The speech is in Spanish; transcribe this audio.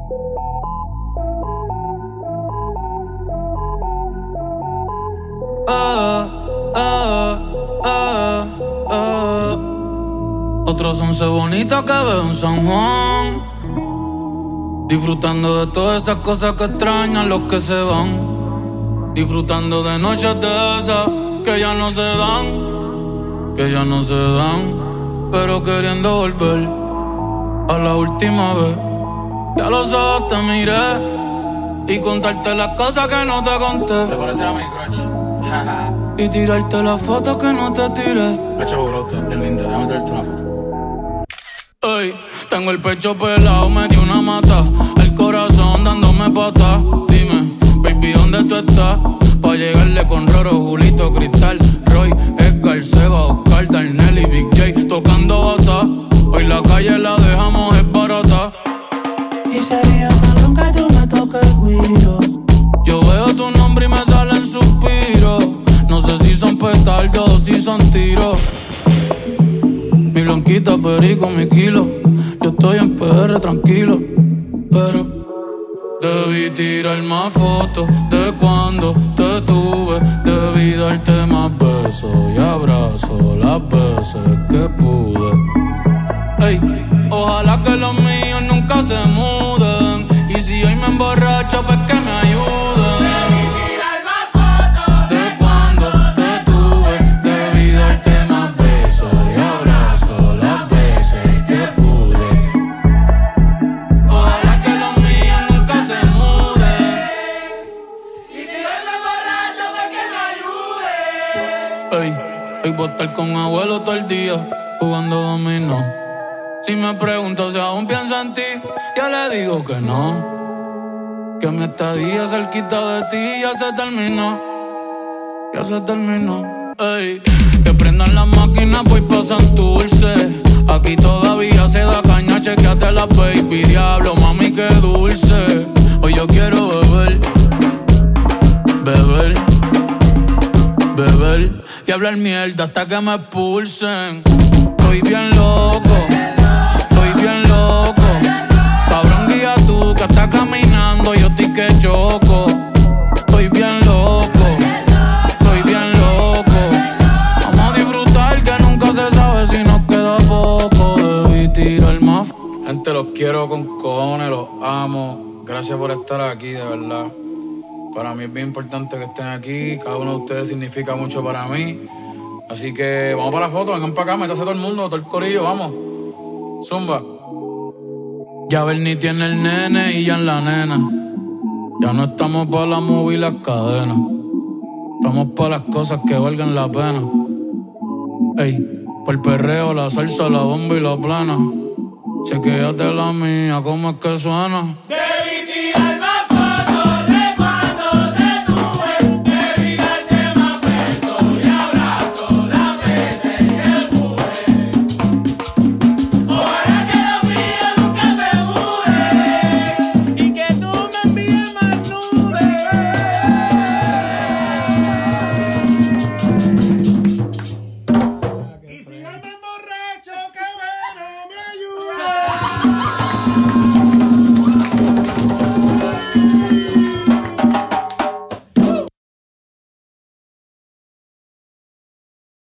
Otros 11 bonitas que veo en San Juan, disfrutando de todas esas cosas que extrañan los que se van, disfrutando de noches de esas que ya no se dan, pero queriendo volver a la última vez. Ya los ojos te miré y contarte las cosas que no te conté. ¿Te parece a mi crush? Y tirarte las fotos que no te tiré. Hacho, bro, tú eres linda, déjame traerte una foto. Ey, tengo el pecho pelado, me dio una mata, el corazón dándome patas. Dime, baby, ¿dónde tú estás? Pa' llegarle con Roro, Julito, Cristal, Roy, Edgar, Seba, Oscar, Darnell y Big J tocando bata. Hoy la calle la dejamos es barata. Y sería cabrón que tú me toques el guiro. Yo veo tu nombre y me salen suspiros. No sé si son petardos o si son tiros. Mi blanquita perico, mi kilo. Yo estoy en PR tranquilo, pero debí tirar más fotos de cuando te tuve. Debí darte más besos y abrazos las veces que pude. Ey, ojalá que los míos nunca se muden. Y si hoy me emborracho, pues que me ayuden. Hoy voy a estar con abuelo todo el día jugando dominó. Si me pregunto si aún pienso en ti, yo le digo que no. Que mi estadía cerquita de ti ya se terminó. Ey, que prendan las máquinas, pues pasan dulce. Aquí todavía se da caña, chequeate las baby. Diablo, mami, qué dulce. Hoy yo quiero beber y hablar mierda hasta que me expulsen. Estoy bien loco. Cabrón, guía tú que estás caminando, yo estoy que choco. Estoy bien loco. Vamos a disfrutar que nunca se sabe si nos queda poco. Debí tirar más. Gente, los quiero con cojones, los amo. Gracias por estar aquí, de verdad. Para mí es bien importante que estén aquí. Cada uno de ustedes significa mucho para mí. Así que vamos para la foto, vengan para acá, métase todo el mundo, todo el corillo, vamos. Zumba. Ya Bernie tiene el nene y ya en la nena. Ya no estamos para la movie y las cadenas. Estamos para las cosas que valgan la pena. Ey, por el perreo, la salsa, la bomba y la plana. Chequéate la mía, cómo es que suena. Debí tirar más